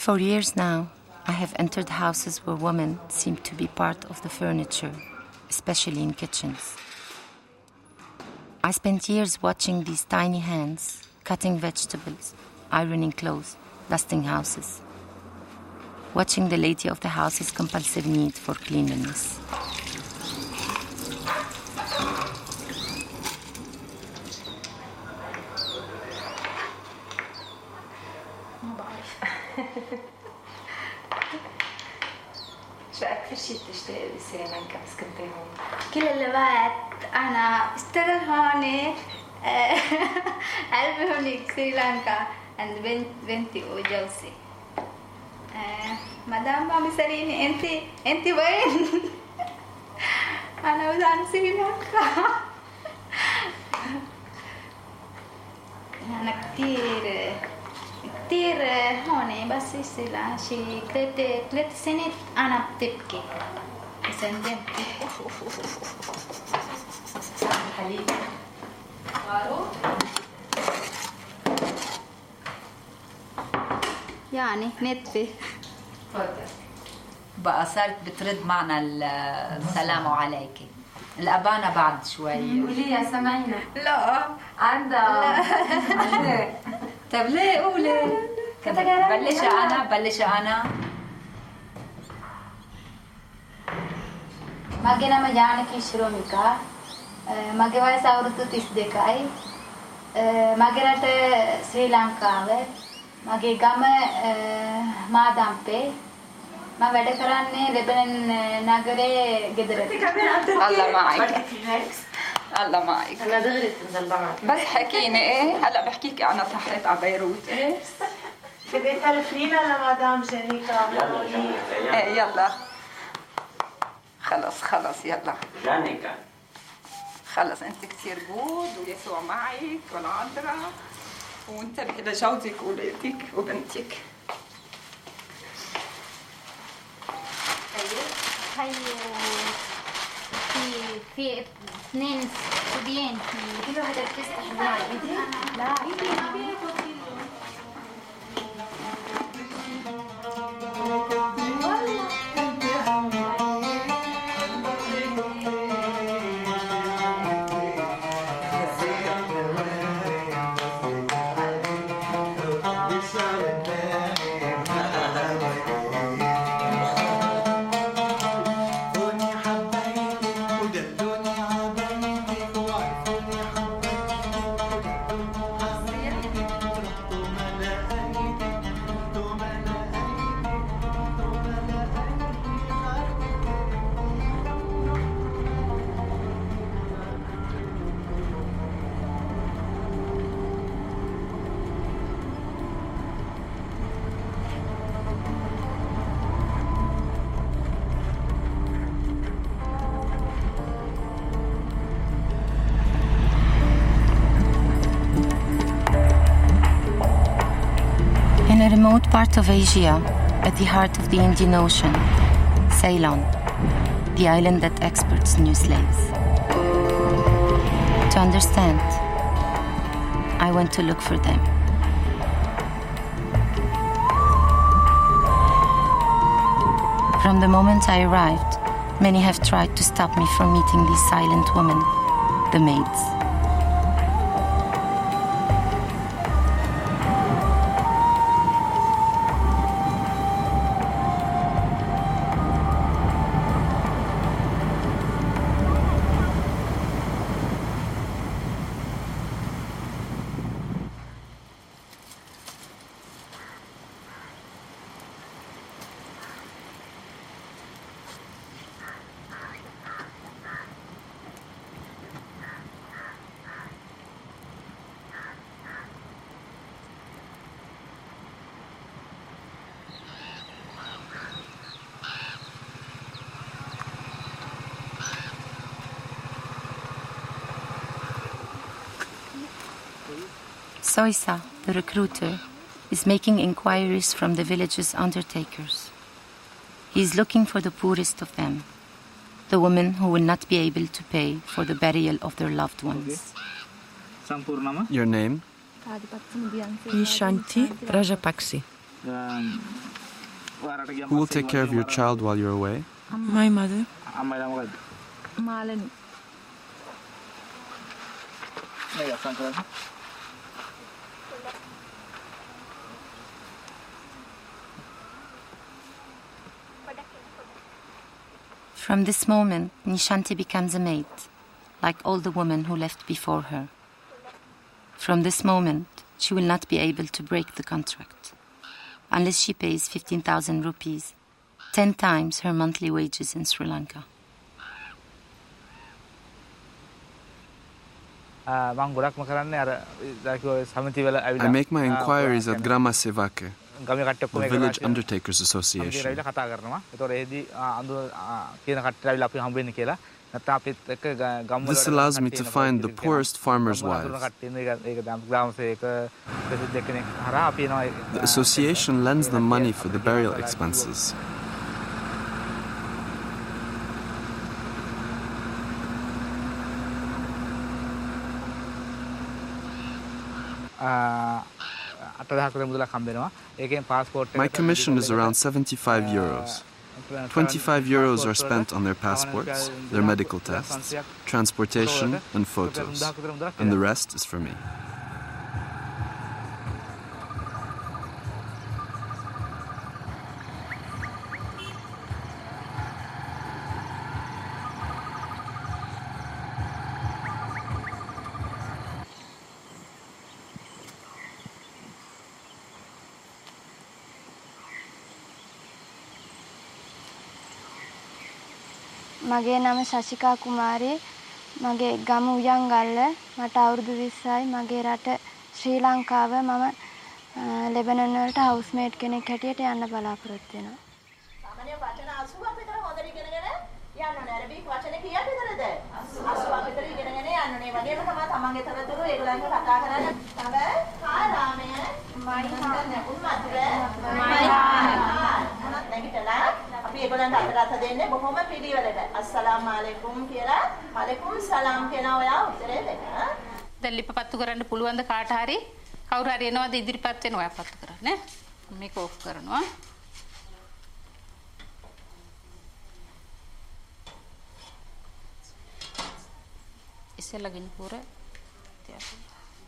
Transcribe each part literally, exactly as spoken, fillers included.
For years now, I have entered houses where women seem to be part of the furniture, especially in kitchens. I spent years watching these tiny hands, cutting vegetables, ironing clothes, dusting houses. Watching the lady of the house's compulsive need for cleanliness. شو أكثر شيء بتشتاقي بسريلانكا بس كنتي هون؟ كل الوقت أنا اشتغل هون قلبي هون سريلانكا عند بنت بنتي وجوزي. مدام ما بيسأليني أنت أنت وين؟ أنا بس عن سريلانكا. أنا كتير كتير هون بس يصير شي ثلاث ثلاث سنين أنا بتبكي. سنتين. حليب. غارو. يعني نتفه. تفضل. بقى صارت بترد معنا السلام عليكي. الأبانا بعد شوي. قولي يا سمعينا. لا. عندها. لا. طيب ليه قولي؟ بلشة أنا بلشة أنا. Mage nama Janaki Shromika. Mage වයස අවුරුදු තිස් දෙකයි. මගේ රට ශ්‍රී ලංකාවේ. මගේ ගම මාදම්පේ. මම වැඩ කරන්නේ ලෙබනන් නගරේ ගෙදරට. الله معك. الله معك. أنا دغري تنزل بعض. بس حكيني إيه هلا بحكيك أنا صحيت على بيروت إيه. بدي تعرفينا لمدام جانيكا. يلا إيه يلا. خلص خلص يلا. جانيكا. خلص أنت كثير جود ويسوع معك والعذراء وانتبهي لجوزك وولادك وبنتك. هاي في في اثنين صبيان كل واحدة بتستحمل ايدي لا ايدي In a remote part of Asia, at the heart of the Indian Ocean, Ceylon, the island that exports new slaves. To understand, I went to look for them. From the moment I arrived, many have tried to stop me from meeting these silent women, the maids. Soisa, the recruiter, is making inquiries from the village's undertakers. He is looking for the poorest of them, the women who will not be able to pay for the burial of their loved ones. Your name? Ishanti Rajapakse. Who will take care of your child while you're away? My mother. Malini. From this moment, Nishanti becomes a maid, like all the women who left before her. From this moment, she will not be able to break the contract, unless she pays fifteen thousand rupees, ten times her monthly wages in Sri Lanka. I make my inquiries at Grama Sevake, the Village Undertakers Association. This allows me to find the poorest farmers' wives. The association lends them money for the burial expenses. My commission is around seventy-five euros. twenty-five euros are spent on their passports, their medical tests, transportation, and photos. And the rest is for me. මගේ නම ශශිකා කුමාරී මගේ ගම උයන්ගල්ල මට අවුරුදු විස්සයි මගේ රට ශ්‍රී ලංකාව මම ලෙබනන් වලට හවුස්මේට් කෙනෙක් හැටියට යන්න බලාපොරොත්තු වෙනවා සාමාන්‍ය වචන අසූවක් විතර හොඳට ඉගෙනගෙන යන්න ඕනේ අරබික් වචන කීයක් විතරද අසූවක් විතර ඉගෙනගෙන යන්න ඕනේ වගේම තමයි තමන්ගේ තොරතුරු ඒගොල්ලන්ට කතා කරන්න තව හා රාමය මයි හාන උන්මතුර මයි හාන මොනවද නැගිටලා අපි ඒගොල්ලන්ට අතට අත දෙන්නේ බොහොම පිළිවෙලට අස්සලාමු අලයිකුම් කියලා වලයිකුම් සලාම් කියන ඔයා උත්තරේ දෙන්න දැන් ලිප පත්තු කරන්න පුළුවන් ද කාට හරි කවුරු හරි එනවාද ඉදිරිපත් වෙන ඔයා පත්තු කරන්න නේ මේක ඕෆ් කරනවා ඉස්සෙල්ලා ගිනි පුර තියන්න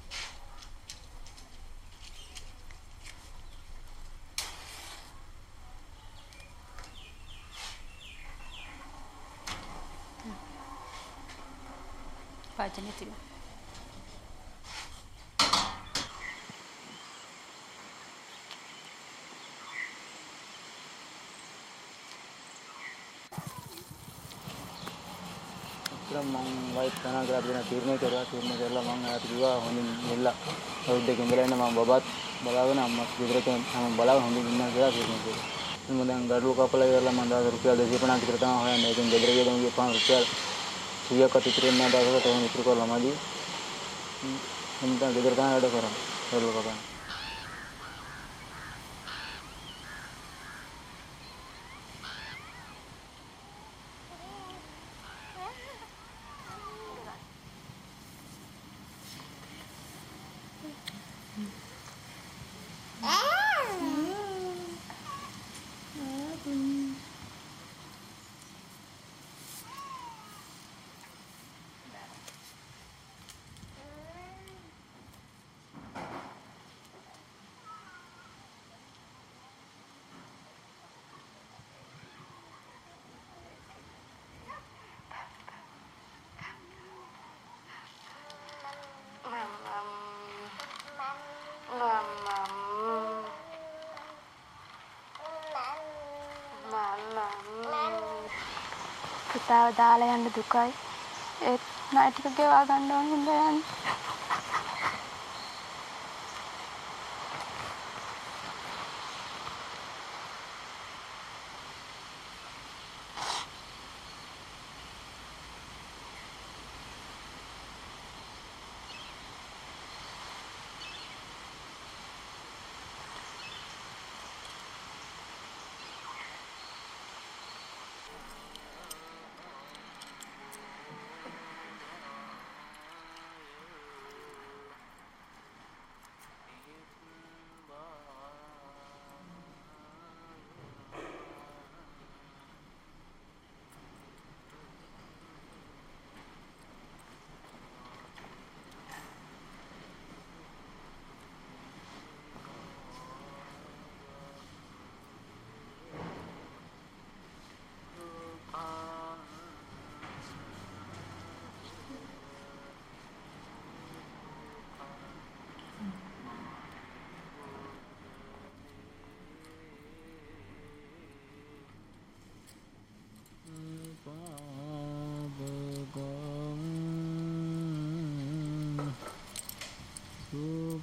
Пойдем, тебе. මම වයිත් තනා කරලා දෙන තීරණය කරුවා තීරණය කරලා මම ආයෙත් කිව්වා හොඳින් මෙල්ල අවුරුද්දක ඉඳලා ඉන්න මම බබත් බලාගෙන අම්මත් ගෙදරට මම බලාගෙන හොඳින් ඉන්නවා කියලා තීරණය කළා. මම දැන් ගඩොල් කපලා ඉවරලා මම දාස රුපියල් දෙසිය පනහක් විතර තමයි හොයන්නේ. ඒකෙන් ගෙදර ගියම ගිය පහ රුපියල් සීයක් අත ඉතිරෙන්න දාසකට තෝරන ඉතුරු කරලා මදි. මම දැන් ගෙදර තමයි වැඩ කරන්නේ. ගඩොල් කපන්න. පුතාව දාලා යන්න දුකයි ඒත් ණය ටික ගෙවා ගන්න ඕන හින්දා යන්නේ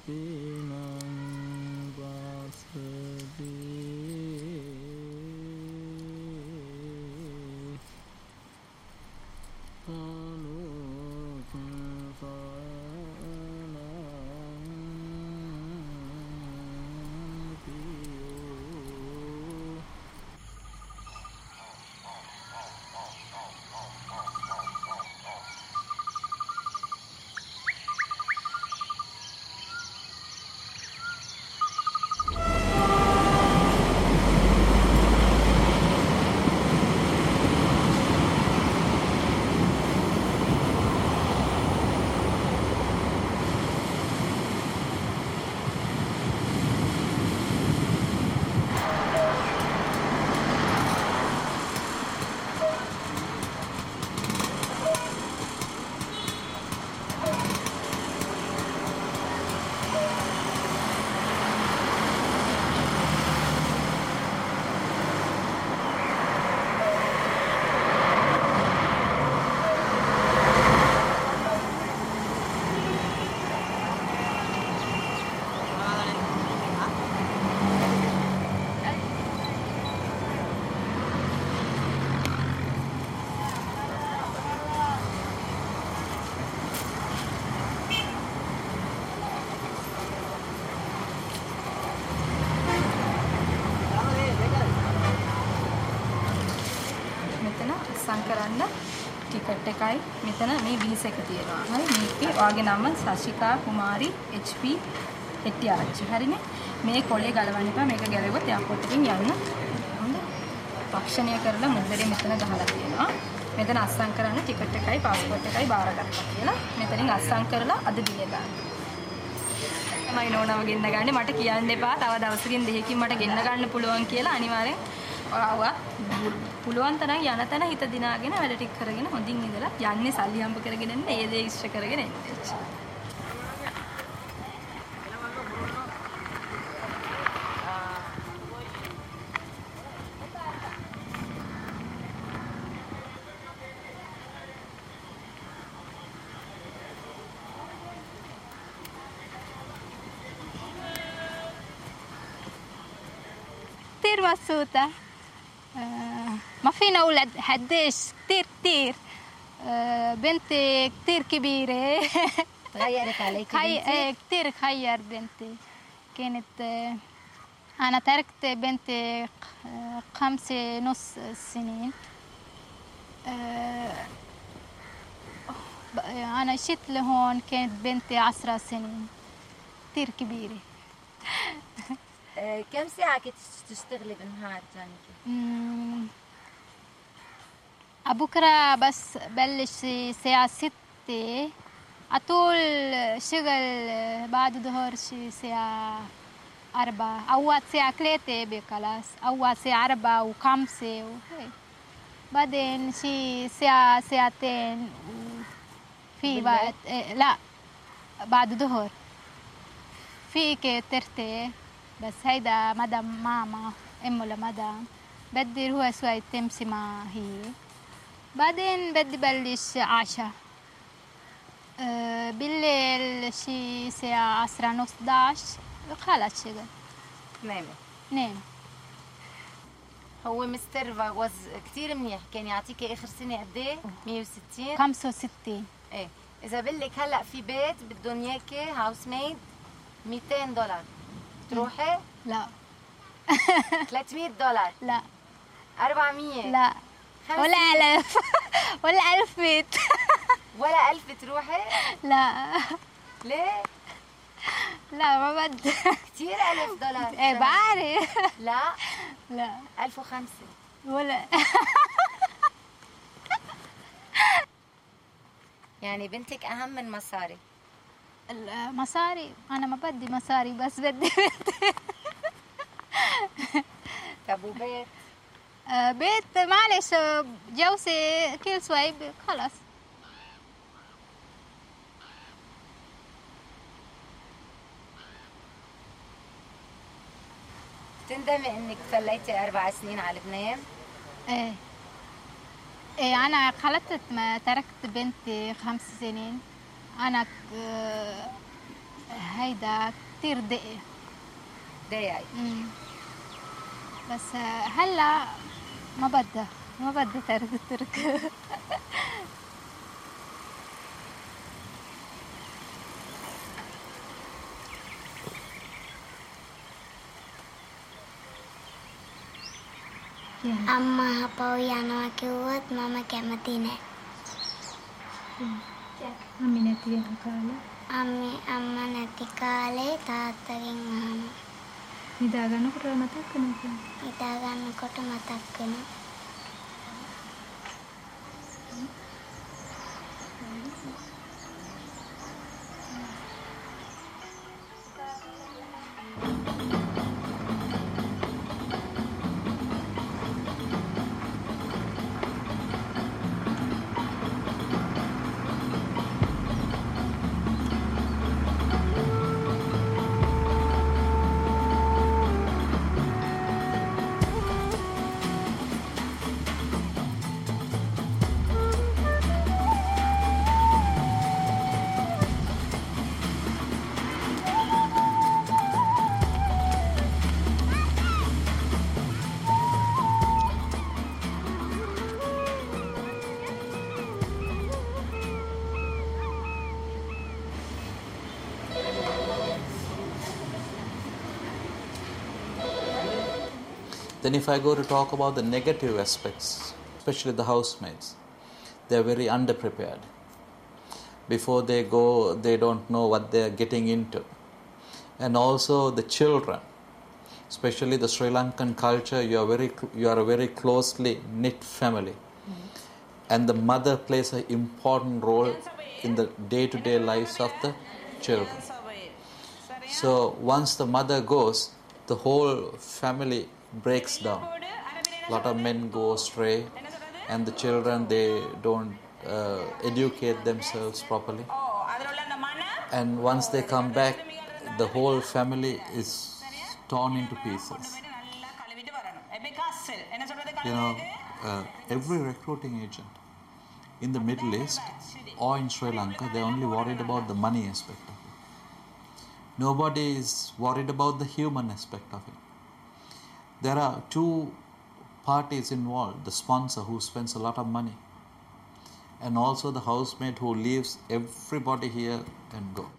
කරන්න ටිකට් එකයි මෙතන මේ වීසා එක තියෙනවා. හරි මේකේ ඔයාගේ නම සශිකා කුමාරි එච් පී හෙට්ටිආරච්චි. හරිනේ. මේ කොලේ ගලවන්න එපා. මේක ගැලවුවොත් එයාපෝට් එකෙන් යන්න. හොඳයි. පක්ෂණය කරලා මුද්දරේ මෙතන ගහලා තියෙනවා. මෙතන අස්සම් කරන්න ටිකට් එකයි පාස්පෝර්ට් එකයි බාරගත්තා කියලා. මෙතනින් අස්සම් කරලා අද දින ගන්න. මම නෝනව ගෙන්න ගන්නේ මට කියන්න එපා. තව දවසකින් දෙකකින් මට ගෙන්න ගන්න පුළුවන් කියලා අනිවාර්යෙන් ඔයාවත් පුළුවන් තරම් යන තැන හිත දිනාගෙන වැඩ ටික කරගෙන හොඳින් ඉඳලා යන්නේ සල්ලි හම්බ කරගෙන එන්න ඒ දේ ඉෂ්ට කරගෙන එන්න. كتير مبسوطة. ما فينا أولاد قديش كتير كتير. بنتي كتير كبيرة. تغيرت عليك بنتي؟ كتير خير بنتي. كانت أنا تركت بنتي خمسة نص سنين. أنا جيت لهون كانت بنتي عشر سنين. كتير كبيرة. كم ساعة كنت تشتغلي بالنهار جانكي؟ بكرة بس بلش الساعة ستة أطول شغل بعد ظهر شي الساعة أربعة أول ساعة ثلاثة بخلاص أول ساعة أربعة وخمسة وهيك بعدين شي ساعة ساعتين في بعد لا بعد ظهر فيك ترتاح بس هيدا مدام ماما امه لمدام بدي روح شوي تمشي مع هي بعدين بدي بلش عشاء أه بالليل شي ساعة عشرة نص حداش خلص شغل نامي نام. هو مستر فاغوز كتير منيح كان يعطيكي اخر سنة قد ايه؟ مية وستين خمسة وستين. ايه اذا بقلك هلا في بيت بدهم اياكي هاوس ميد ميتين دولار تروحي؟ لا. ثلاثمية دولار؟ لا. أربعمية؟ لا. ولا ألف. ولا ألف بيت. ولا ألف تروحي؟ لا. ليه؟ لا ما بدي. كتير ألف دولار. ايه بعرف. لا. لا. ألف وخمسة. ولا. يعني بنتك أهم من مصاري. المصاري أنا ما بدي مصاري بس بدي بنتي. طب وبيت؟ آه بيت معلش جوزي كل شوي خلص. تندمي انك فليتي اربع سنين على لبنان؟ ايه ايه انا خلطت ما تركت بنتي خمس سنين. انا هيدا كتير دقي دقي امم بس هلا ما بدها ما بدها تعرف الترك. අම්මා අපව යනවා කිව්වොත් මම කැමති නෑ. අම්මි නැති වෙන කාලේ අම්මි අම්මා නැති කාලේ තාත්තගෙන් අහනවා. නිදා ගන්නකොට මතක් වෙනවා. නිදා ගන්නකොට මතක් වෙනවා. Then if I go to talk about the negative aspects, especially the housemaids, they're very underprepared. Before they go, they don't know what they're getting into. And also the children, especially the Sri Lankan culture, you are very you are a very closely knit family. Mm-hmm. And the mother plays an important role in the day-to-day lives of the children. So once the mother goes, the whole family breaks down. A lot of men go astray, and the children, they don't uh, educate themselves properly. And once they come back, the whole family is torn into pieces. You know, uh, every recruiting agent in the Middle East or in Sri Lanka, they're only worried about the money aspect of it. Nobody is worried about the human aspect of it. There are two parties involved, the sponsor who spends a lot of money, and also the housemaid who leaves everybody here and go.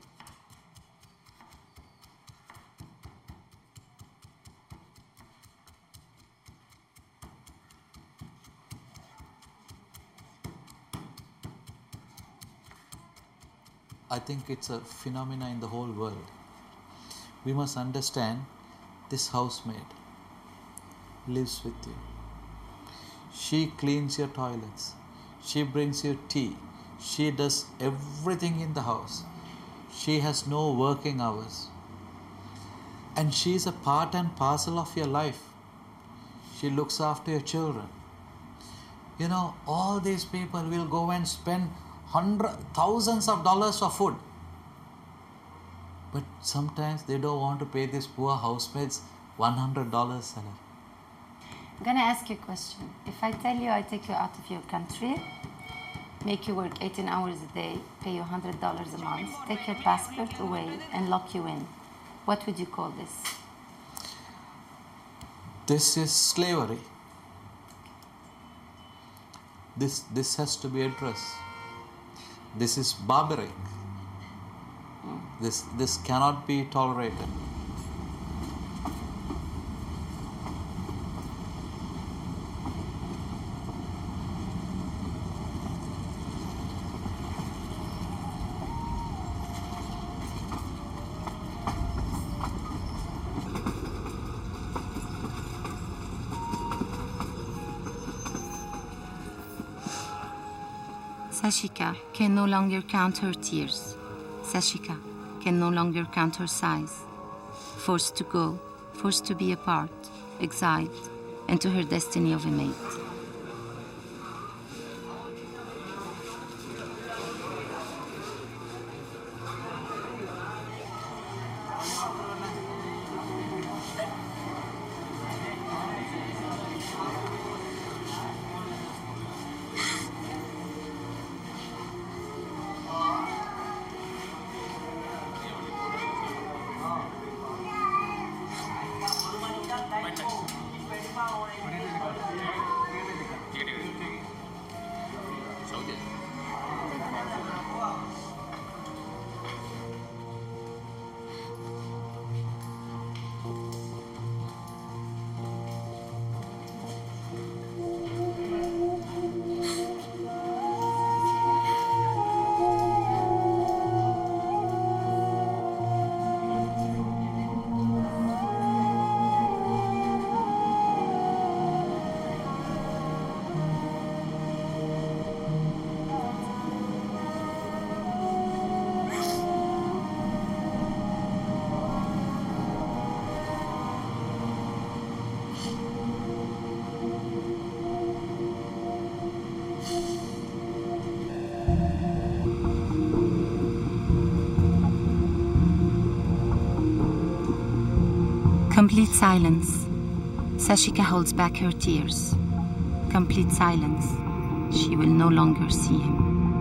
I think it's a phenomena in the whole world. We must understand this housemaid lives with you. She cleans your toilets. She brings you tea. She does everything in the house. She has no working hours. And she is a part and parcel of your life. She looks after your children. You know, all these people will go and spend hundred, thousands of dollars for food. But sometimes they don't want to pay these poor housemaid's one hundred dollars salary. I'm going to ask you a question. If I tell you I take you out of your country, make you work eighteen hours a day, pay you one hundred dollars a month, take your passport away and lock you in, what would you call this? This is slavery. This, this has to be addressed. This is barbaric. Mm. This, this cannot be tolerated. Sashika can no longer count her tears. Sashika can no longer count her sighs. Forced to go, forced to be apart, exiled, and to her destiny of a mate. Complete silence. Sashika holds back her tears. Complete silence. She will no longer see him.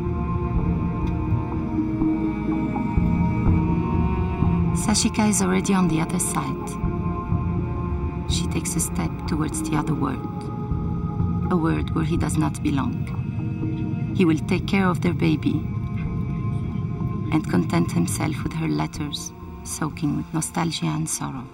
Sashika is already on the other side. She takes a step towards the other world, a world where he does not belong. He will take care of their baby and content himself with her letters, soaking with nostalgia and sorrow.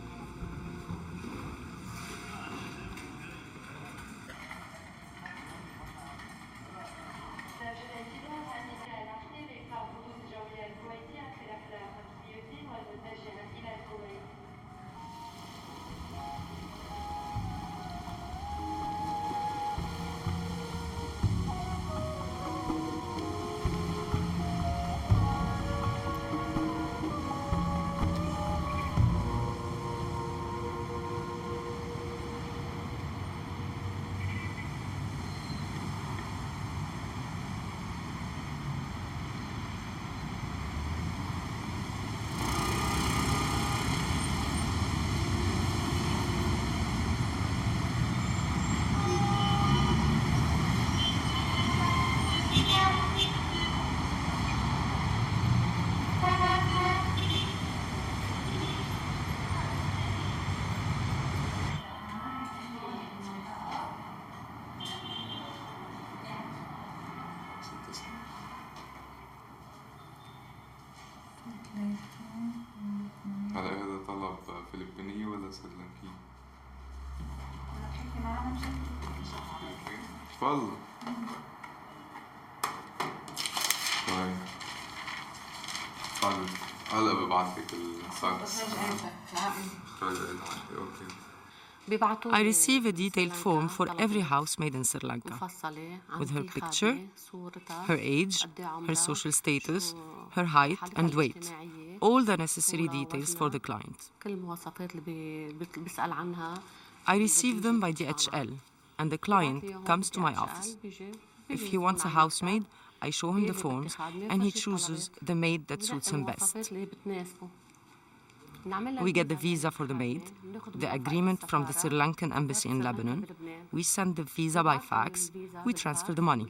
هلا هذا طلب فلبيني ولا سريلانكي؟ تفضل. طيب. طيب. هلا ببعث لك الفاكس. I receive a detailed form for every housemaid in Sri Lanka, with her picture, her age, her social status, her height and weight, all the necessary details for the client. I receive them by D H L, and the client comes to my office. If he wants a housemaid, I show him the forms, and he chooses the maid that suits him best. We get the visa for the maid, the agreement from the Sri Lankan embassy in Lebanon. We send the visa by fax. We transfer the money.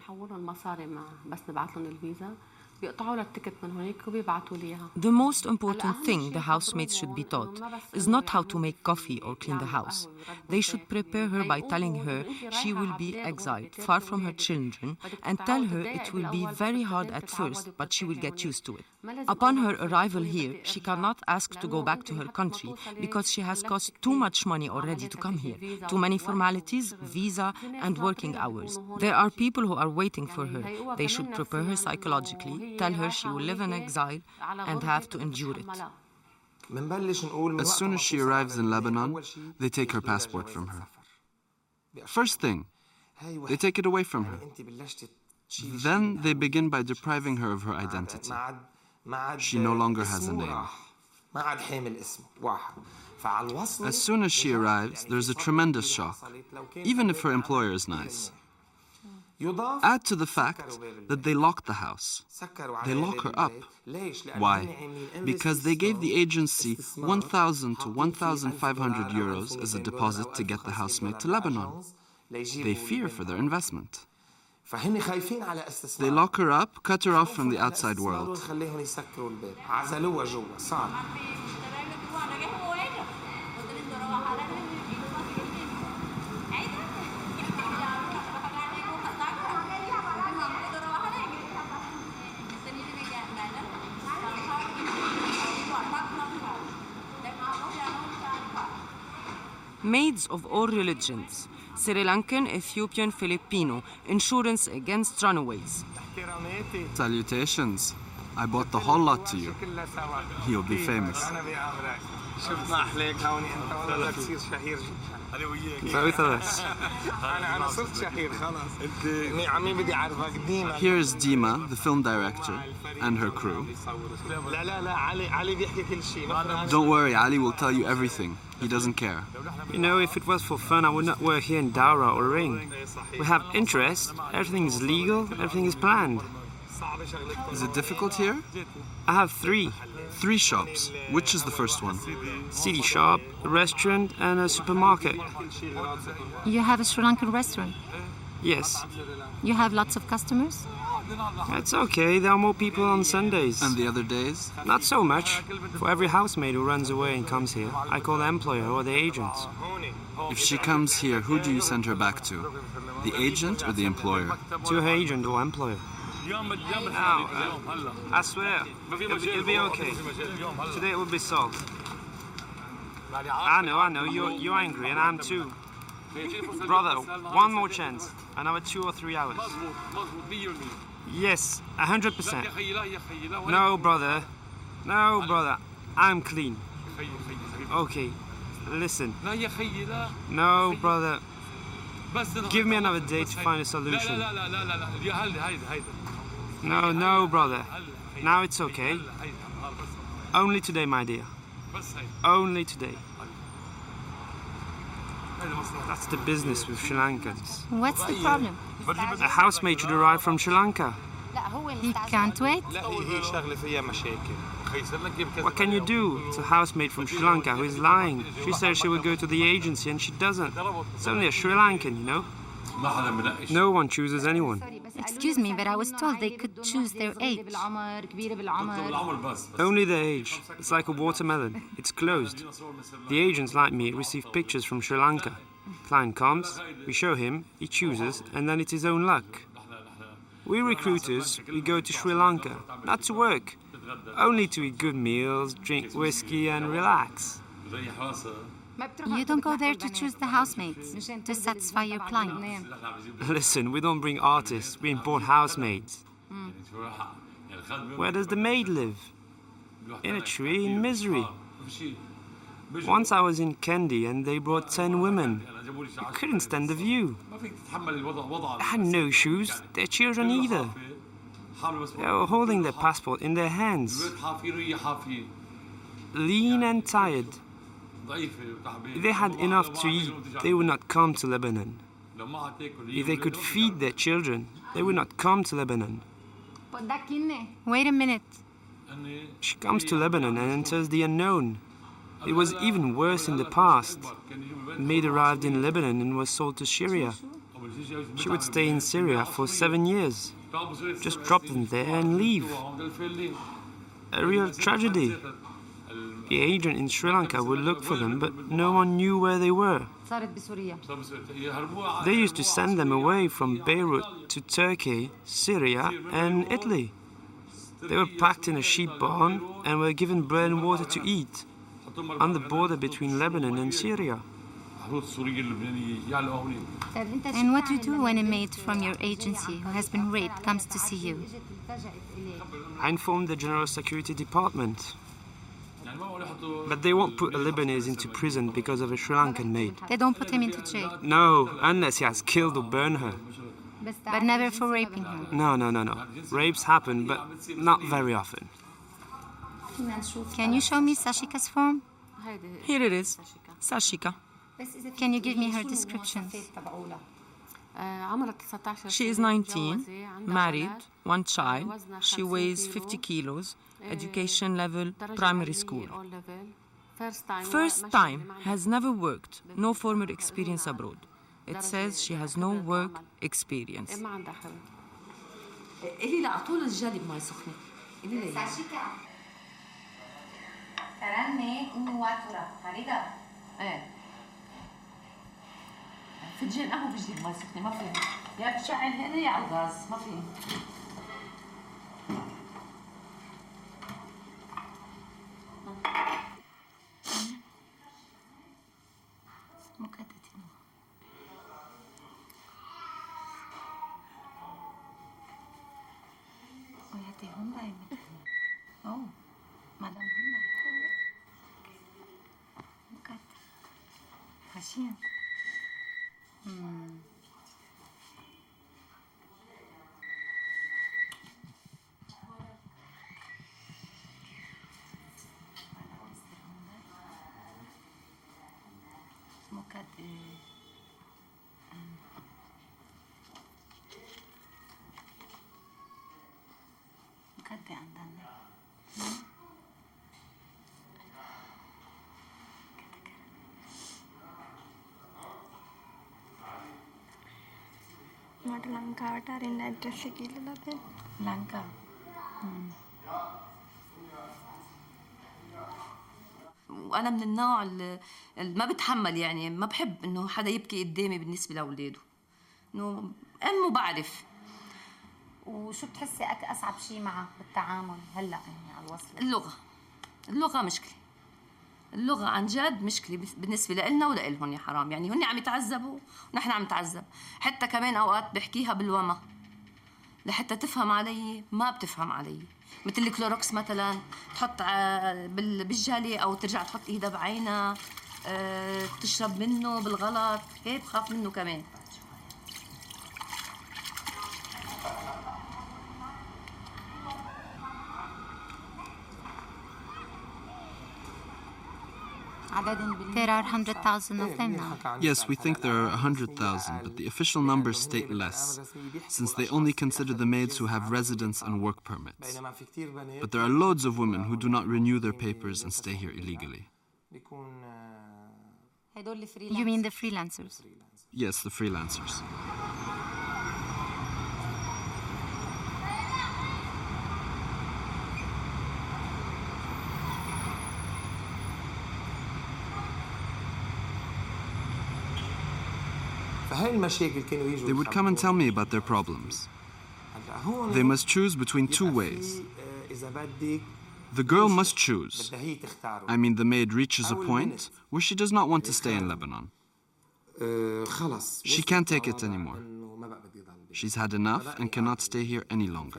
The most important thing the housemates should be taught is not how to make coffee or clean the house. They should prepare her by telling her she will be exiled, far from her children, and tell her it will be very hard at first, but she will get used to it. Upon her arrival here, she cannot ask to go back to her country because she has cost too much money already to come here. Too many formalities, visa, and working hours. There are people who are waiting for her. They should prepare her psychologically, tell her she will live in exile and have to endure it. As soon as she arrives in Lebanon, they take her passport from her. First thing, they take it away from her. Then they begin by depriving her of her identity. She no longer has a name. As soon as she arrives, there's a tremendous shock, even if her employer is nice. Add to the fact that they locked the house. They lock her up. Why? Because they gave the agency one thousand to one thousand five hundred euros as a deposit to get the housemaid to Lebanon. They fear for their investment. They lock her up, cut her off from the outside world. Maids of all religions, Sri Lankan, Ethiopian, Filipino, insurance against runaways. Salutations. I bought the whole lot to you. You'll be famous. Both of us. Here's Dima, the film director, and her crew. Don't worry, Ali will tell you everything. He doesn't care. You know, if it was for fun, I would not work here in Dowra or Ring. We have interest, everything is legal, everything is planned. Is it difficult here? I have three. Three shops. Which is the first one? City shop, a restaurant, and a supermarket. You have a Sri Lankan restaurant? Yes. You have lots of customers? It's okay, there are more people on Sundays. And the other days? Not so much. For every housemaid who runs away and comes here, I call the employer or the agent. If she comes here, who do you send her back to? The agent or the employer? To her agent or employer. Now, uh, I swear, it'll be, it'll be okay. Today it will be solved. I know, I know, you're, you're angry and I'm too. Brother, one more chance. Another two or three hours. Yes, a hundred percent. No, brother. No, brother. I'm clean. Okay, listen. No, brother. Give me another day to find a solution. No, no, brother. Now it's okay. Only today, my dear. Only today. That's the business with Sri Lankans. What's the problem? A housemaid should arrive from Sri Lanka. He can't wait. What can you do? It's a housemaid from Sri Lanka who is lying. She says she will go to the agency and she doesn't. It's only a Sri Lankan, you know? No one chooses anyone. Excuse me, but I was told they could choose their age. Only the age. It's like a watermelon. It's closed. The agents like me receive pictures from Sri Lanka. Client comes, we show him, he chooses, and then it's his own luck. We recruiters, we go to Sri Lanka, not to work, only to eat good meals, drink whiskey and relax. You don't go there to choose the housemates, to satisfy your clients. Listen, we don't bring artists, we import housemaids. Mm. Where does the maid live? In a tree in misery. Once I was in Kandy and they brought ten women. You couldn't stand the view. They had no shoes, their children either. They were holding their passport in their hands. Lean and tired. If they had enough to eat, they would not come to Lebanon. If they could feed their children, they would not come to Lebanon. Wait a minute. She comes to Lebanon and enters the unknown. It was even worse in the past. A maid arrived in Lebanon and was sold to Syria. She would stay in Syria for seven years. Just drop them there and leave. A real tragedy. The agent in Sri Lanka would look for them, but no one knew where they were. They used to send them away from Beirut to Turkey, Syria, and Italy. They were packed in a sheep barn and were given bread and water to eat on the border between Lebanon and Syria. And what do you do when a maid from your agency who has been raped comes to see you? I informed the General Security Department. But they won't put a Lebanese into prison because of a Sri Lankan maid. They don't put him into jail? No, unless he has killed or burned her. But never for raping her? No, no, no, no. Rapes happen, but not very often. Can you show me Sashika's form? Here it is. Sashika. Can you give me her descriptions? She is nineteen, married, one child. She weighs fifty kilos. Education level, primary school. First time, has never worked, no former experience abroad. It says she has no work experience. فنجان قهوة بجديد ماي سخنة ما في يا بتشعل هنا يا على الغاز ما في وياتي هوندا أو مدام هوندا مكات خشين مكات مكات عندنا මට ලංකාවට අරින්න address එක ඉල්ලලා දෙන්න. لانكا وانا من النوع اللي ما بتحمل يعني ما بحب انه حدا يبكي قدامي بالنسبه لاولاده انه امه بعرف. وشو بتحسي اصعب شيء معه بالتعامل هلا يعني على الوصل؟ اللغه اللغه مشكله اللغه عن جد مشكله بالنسبه لنا ولإلهم يا حرام يعني هن عم يتعذبوا ونحن عم نتعذب حتى كمان اوقات بحكيها بالوما لحتى تفهم علي ما بتفهم علي مثل الكلوروكس مثلا تحط بالجالي او ترجع تحط ايدها بعينها أه تشرب منه بالغلط هيك بخاف منه كمان. There are one hundred thousand of them now. Yes, we think there are one hundred thousand, but the official numbers state less, since they only consider the maids who have residence and work permits. But there are loads of women who do not renew their papers and stay here illegally. You mean the freelancers? Yes, the freelancers. They would come and tell me about their problems. They must choose between two ways. The girl must choose. I mean, the maid reaches a point where she does not want to stay in Lebanon. She can't take it anymore. She's had enough and cannot stay here any longer.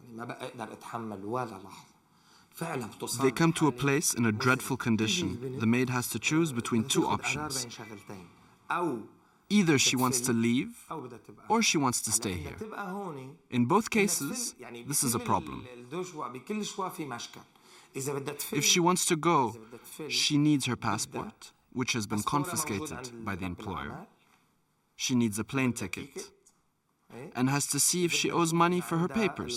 They come to a place in a dreadful condition. The maid has to choose between two options. Either she wants to leave or she wants to stay here. In both cases, this is a problem. If she wants to go, she needs her passport, which has been confiscated by the employer. She needs a plane ticket and has to see if she owes money for her papers.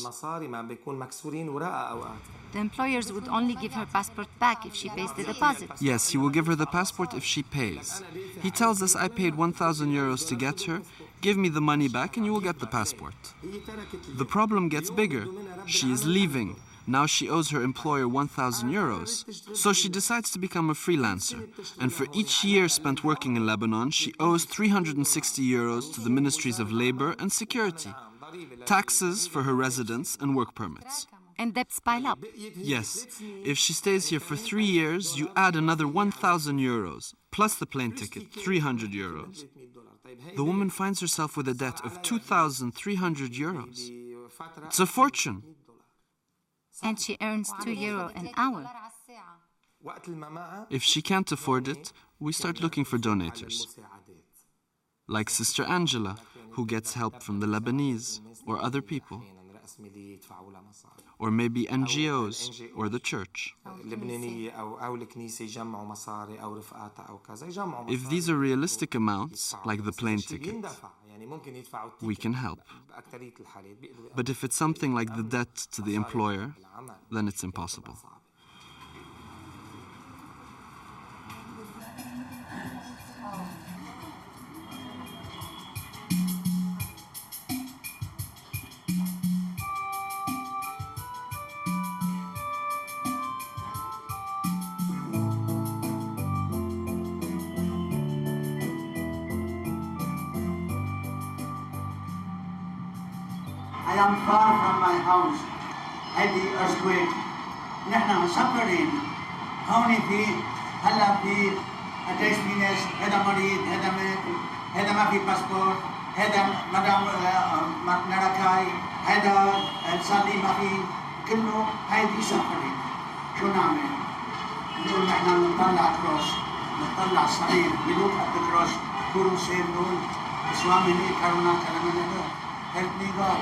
The employers would only give her passport back if she pays the deposit. Yes, he will give her the passport if she pays. He tells us, I paid one thousand euros to get her, give me the money back and you will get the passport. The problem gets bigger. She is leaving. Now she owes her employer one thousand euros. So she decides to become a freelancer. And for each year spent working in Lebanon, she owes three hundred sixty euros to the Ministries of Labor and Security, taxes for her residence and work permits. And debts pile up. Yes. If she stays here for three years, you add another one thousand euros, plus the plane ticket, three hundred euros. The woman finds herself with a debt of two thousand three hundred euros. It's a fortune. And she earns two euro an hour. If she can't afford it, we start looking for donators. Like Sister Angela, who gets help from the Lebanese or other people. Or maybe N G Os or the church. If these are realistic amounts, like the plane ticket, we can help. But if it's something like the debt to the employer, then it's impossible. I am far from my house. هذه earthquake. نحن مسافرين. هون في هلا في قديش في ناس هذا مريض هذا مات هذا ما في باسبور هذا مدام نركاي هذا صار لي ما في كله هذه سافرين. شو نعمل؟ نقول نحن نطلع كروس نطلع صغير بلوك قد كروس كورو سير نقول اسوامني كارونا كلامنا help me God.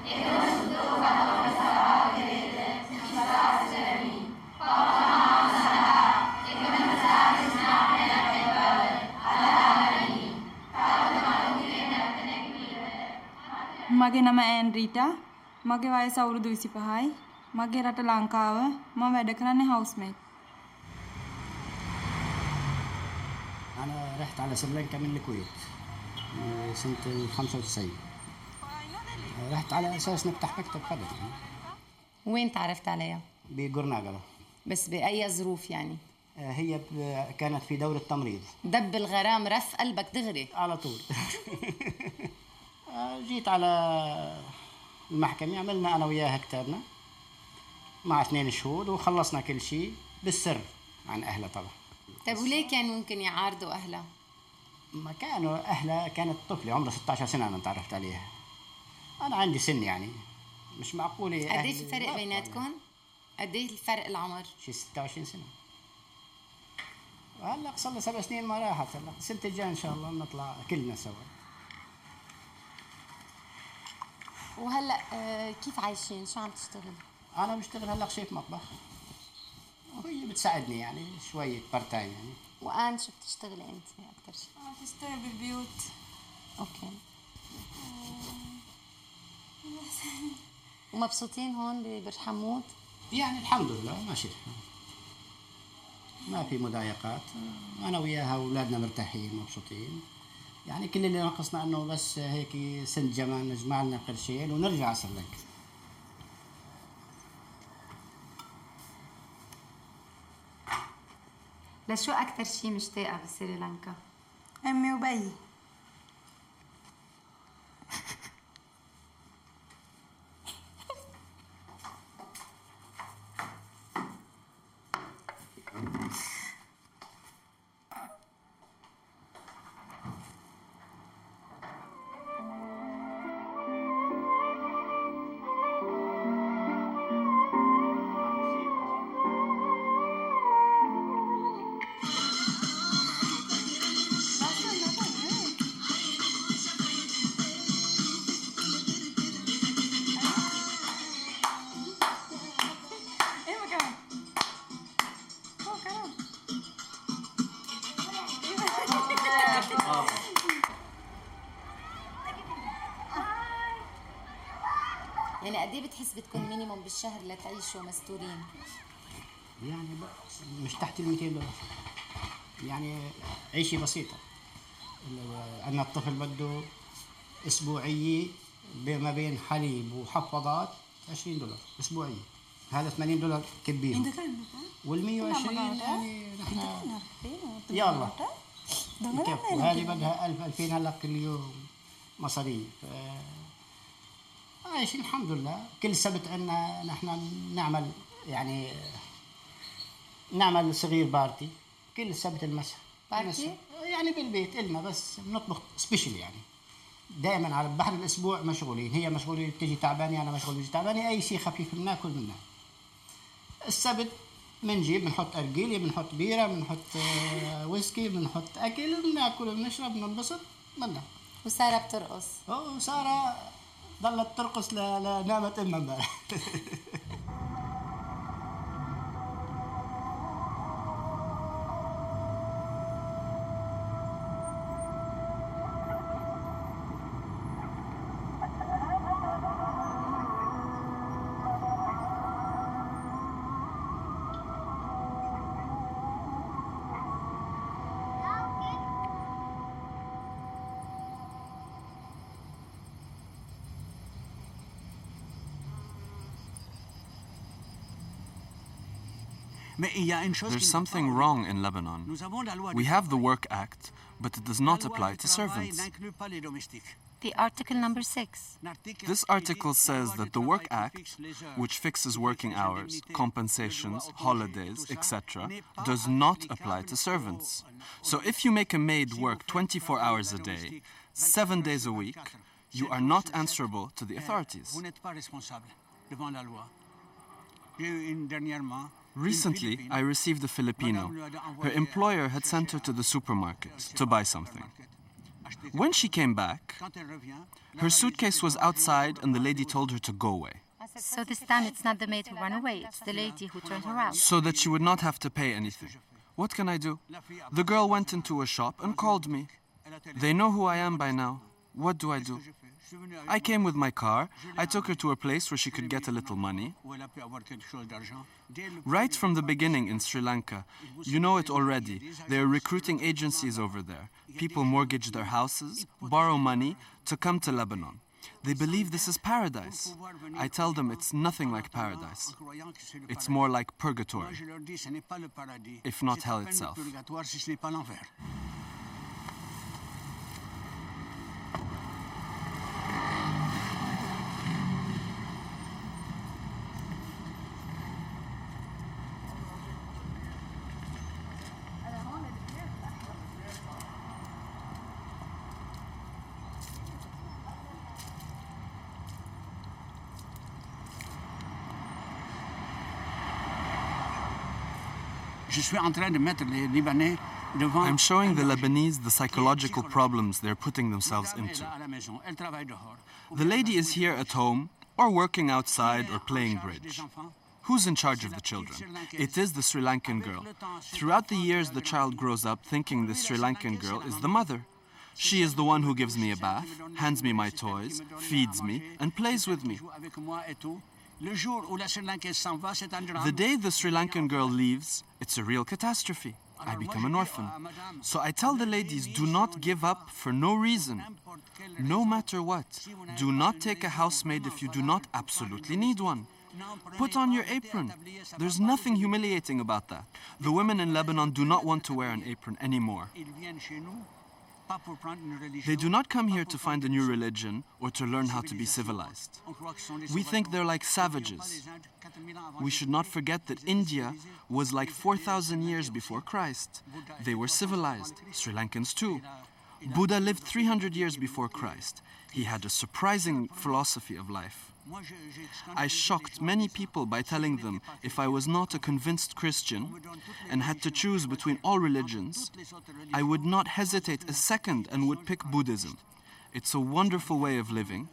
මගේ නම ඇන්ඩ්‍රීටා. මගේ වයස අවුරුදු විසිපහයි. මගේ රට ලංකාව. මම වැඩ කරන්නේ හවුස්මේට්. أنا رحت على سريلانكا من الكويت سنة خمسة وتسعين. رحت على أساس نفتح مكتب خدم يعني. وين تعرفت عليها؟ بقرناقلة. بس بأي ظروف يعني؟ هي كانت في دورة تمريض. دب الغرام رف قلبك دغري على طول. جيت على المحكمة، عملنا أنا وياها كتابنا مع اثنين شهود وخلصنا كل شيء بالسر عن أهلها طبعا. طيب وليه كان ممكن يعارضوا أهلها؟ ما كانوا أهلها كانت طفلة عمرها ستة عشر سنة أنا تعرفت عليها. أنا عندي سن يعني مش معقولة. قديش الفرق بيناتكم؟ قديش الفرق العمر؟ شي ستة وعشرين سنة. هلا صار لي سبع سنين ما راحت، هلا السنة الجاية إن شاء الله بنطلع كلنا سوا. وهلا آه كيف عايشين؟ شو عم تشتغل؟ أنا بشتغل هلا شيف مطبخ. وهي بتساعدني يعني شوية بارت تايم يعني. وآن شو بتشتغلي أنت أكثر شيء؟ أنا بشتغل بالبيوت. أوكي. ومبسوطين هون ببرحمود؟ يعني الحمد لله ماشي الحال. ما في مضايقات. أنا وياها وأولادنا مرتاحين مبسوطين. يعني كل اللي ناقصنا إنه بس هيك سن جمال نجمع لنا قرشين ونرجع على سريلانكا. لشو أكثر شيء مشتاقة بسريلانكا؟ أمي وبي. يعني قد ايه بتحس بتكون مينيموم بالشهر لتعيشوا مستورين؟ يعني مش تحت ال مئتين دولار. يعني عيشة بسيطة. عندنا الطفل بده اسبوعية ما بين حليب وحفاضات عشرين دولار اسبوعية. هذا ثمانين دولار كبير. وال مئة وعشرين يعني نحن يلا كيف وهذه بدها ألف ألفين هلا كل يوم مصاريف. عايشين الحمد لله. كل سبت عندنا نحن نعمل يعني نعمل صغير بارتي كل سبت المساء. بارتي؟ يعني بالبيت إلنا بس بنطبخ سبيشل يعني. دائما على بحر الأسبوع مشغولين. هي مشغولة تجي تعبانة أنا مشغول تجي تعبانة. أي شيء خفيف بناكل منه. السبت بنجيب بنحط أرجيلة بنحط بيرة بنحط ويسكي بنحط أكل بناكل بنشرب بننبسط منه. وسارة بترقص. أوه سارة ضلت ترقص لنامت امها امبارح. There's something wrong in Lebanon. We have the Work Act, but it does not apply to servants. The article number six. This article says that the Work Act, which fixes working hours, compensations, holidays, et cetera, does not apply to servants. So if you make a maid work twenty-four hours a day, seven days a week, you are not answerable to the authorities. Recently, I received a Filipino. Her employer had sent her to the supermarket to buy something. When she came back, her suitcase was outside and the lady told her to go away. So this time it's not the maid who ran away, it's the lady who turned her out. So that she would not have to pay anything. What can I do? The girl went into a shop and called me. They know who I am by now. What do I do? I came with my car. I took her to a place where she could get a little money. Right from the beginning in Sri Lanka, you know it already, there are recruiting agencies over there. People mortgage their houses, borrow money to come to Lebanon. They believe this is paradise. I tell them it's nothing like paradise. It's more like purgatory, if not hell itself. I'm showing the Lebanese the psychological problems they're putting themselves into. The lady is here at home, or working outside, or playing bridge. Who's in charge of the children? It is the Sri Lankan girl. Throughout the years, the child grows up thinking the Sri Lankan girl is the mother. She is the one who gives me a bath, hands me my toys, feeds me, and plays with me. The day the Sri Lankan girl leaves, it's a real catastrophe. I become an orphan. So I tell the ladies, do not give up for no reason. No matter what. Do not take a housemaid if you do not absolutely need one. Put on your apron. There's nothing humiliating about that. The women in Lebanon do not want to wear an apron anymore. They do not come here to find a new religion or to learn how to be civilized. We think they're like savages. We should not forget that India was like four thousand years before Christ. They were civilized, Sri Lankans too. Buddha lived three hundred years before Christ. He had a surprising philosophy of life. I shocked many people by telling them if I was not a convinced Christian and had to choose between all religions, I would not hesitate a second and would pick Buddhism. It's a wonderful way of living,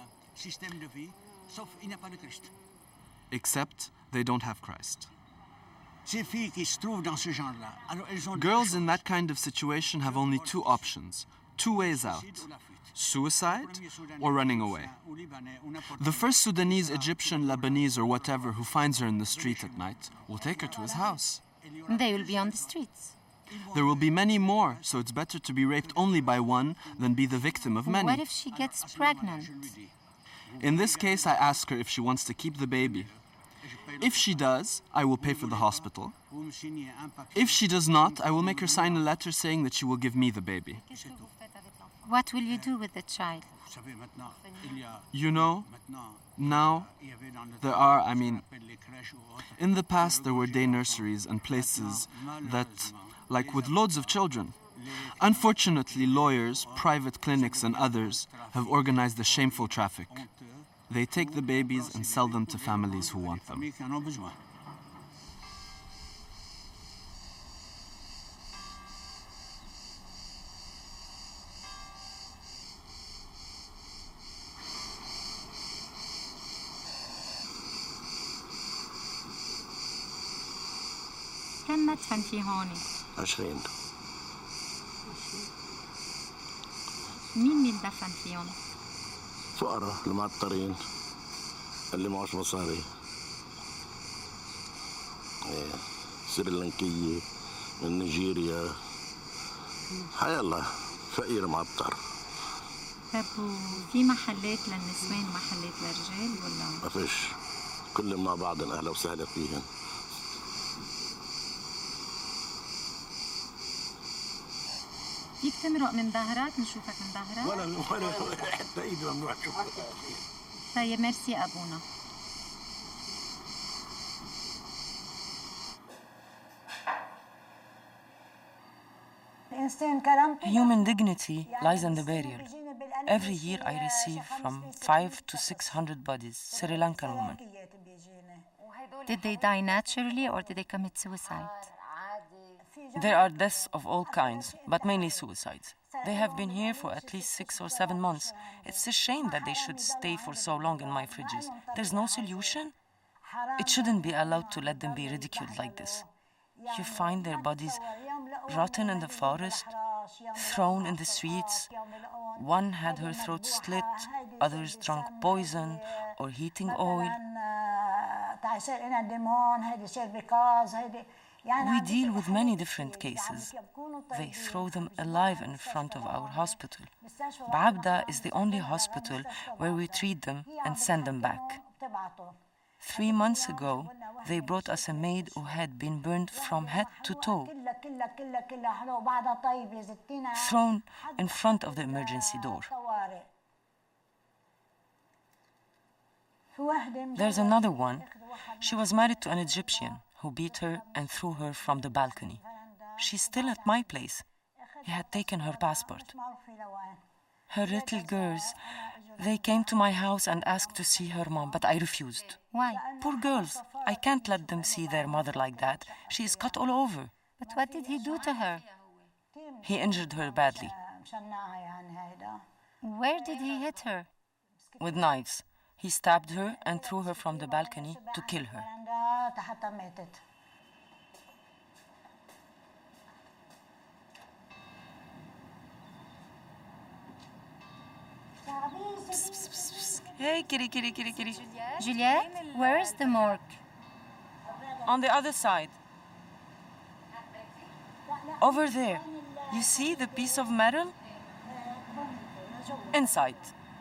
except they don't have Christ. Girls in that kind of situation have only two options, two ways out. Suicide or running away. The first Sudanese, Egyptian, Lebanese, or whatever who finds her in the street at night will take her to his house. They will be on the streets. There will be many more, so it's better to be raped only by one than be the victim of many. What if she gets pregnant? In this case, I ask her if she wants to keep the baby. If she does, I will pay for the hospital. If she does not, I will make her sign a letter saying that she will give me the baby. What will you do with the child? You know, now there are, I mean, in the past there were day nurseries and places that, like with loads of children. Unfortunately, lawyers, private clinics and others have organized a shameful traffic. They take the babies and sell them to families who want them. كم مدفن في هون؟ عشرين. مين بيندفن فيهم؟ فقراء المعطرين اللي معوش مصاري. ايه سريلانكية من نيجيريا. حيا الله فقير معطر. طب وفي محلات للنسوان ومحلات للرجال ولا؟ ما فيش. كلهم مع بعض اهلا وسهلا فيهم. فيك تمرق من ظهرك نشوفك من ظهرك؟ ولا ولا حتى ايدي ممنوع تشوفها. طيب ميرسي أبونا. Human dignity lies in the burial. Every year I receive from five to six hundred bodies, Sri Lankan women. Did they die naturally or did they commit suicide? There are deaths of all kinds, but mainly suicides. They have been here for at least six or seven months. It's a shame that they should stay for so long in my fridges. There's no solution? It shouldn't be allowed to let them be ridiculed like this. You find their bodies rotten in the forest, thrown in the streets. One had her throat slit, others drank poison or heating oil. We deal with many different cases. They throw them alive in front of our hospital. Baabda is the only hospital where we treat them and send them back. Three months ago, they brought us a maid who had been burned from head to toe, thrown in front of the emergency door. There's another one. She was married to an Egyptian who beat her and threw her from the balcony. She's still at my place. He had taken her passport. Her little girls, they came to my house and asked to see her mom, but I refused. Why? Poor girls. I can't let them see their mother like that. She is cut all over. But what did he do to her? He injured her badly. Where did he hit her? With knives. He stabbed her and threw her from the balcony to kill her. Psst, psst, psst, psst. Hey, kitty, kitty, kitty, kitty. Juliette, where is the morgue? On the other side. Over there. You see the piece of metal? Inside.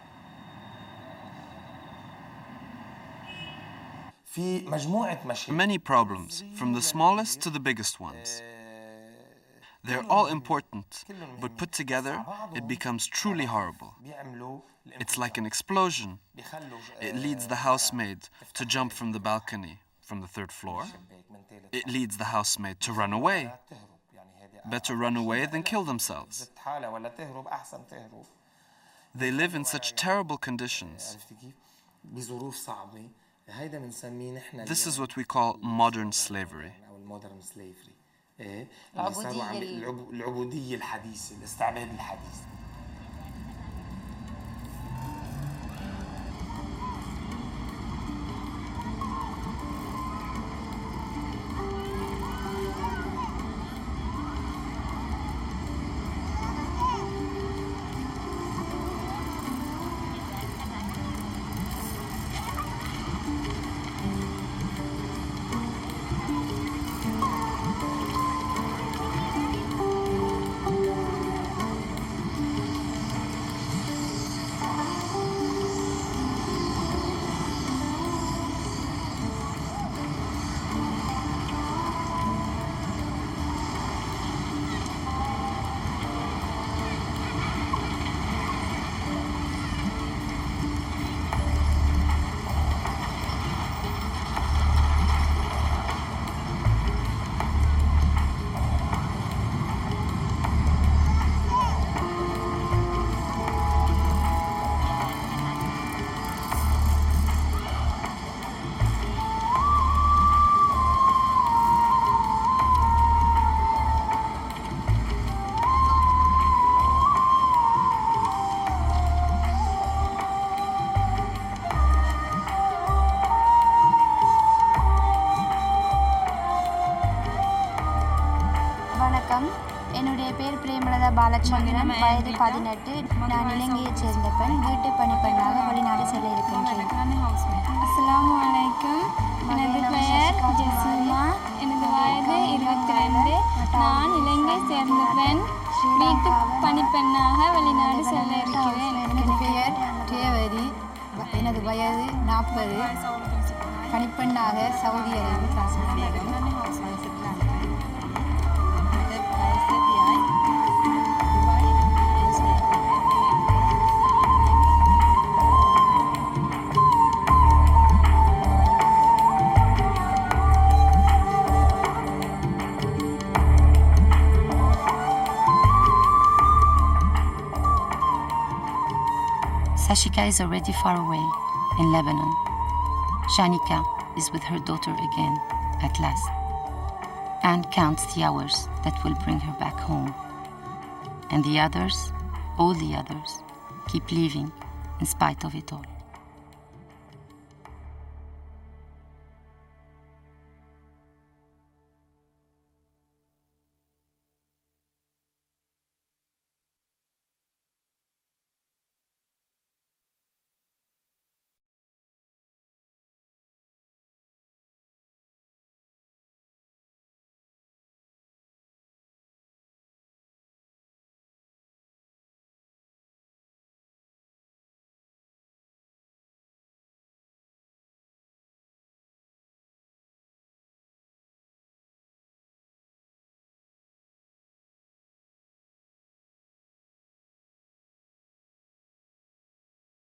Many problems, from the smallest to the biggest ones. They're all important, but put together, it becomes truly horrible. It's like an explosion. It leads the housemaid to jump from the balcony from the third floor. It leads the housemaid to run away. Better run away than kill themselves. They live in such terrible conditions. This is what we call modern slavery. العبودية الحديثة الاستعباد الحديث. என்னுடைய பேர் பிரேமலதா பாலச்சந்திரன், வயது பதினெட்டு. நான் இலங்கையைச் சேர்ந்த பெண். வீட்டு பணிப்பெண்ணாக வெளிநாடு செல்ல இருக்கின்றேன். அஸ்ஸலாமு அலைக்கும். எனது பெயர் ஜெசிமா. எனது வயது இருபத்தி ரெண்டு. நான் இலங்கை சேர்ந்த பெண். வீட்டு பணிப்பெண்ணாக வெளிநாடு செல்ல இருக்கிறேன். எனது பெயர் ரேவதி. எனது வயது நாற்பது. பணிப்பெண்ணாக Saudi Arabia. Sashika is already far away in Lebanon. Shanika is with her daughter again at last and counts the hours that will bring her back home. And the others, all the others, keep leaving in spite of it all.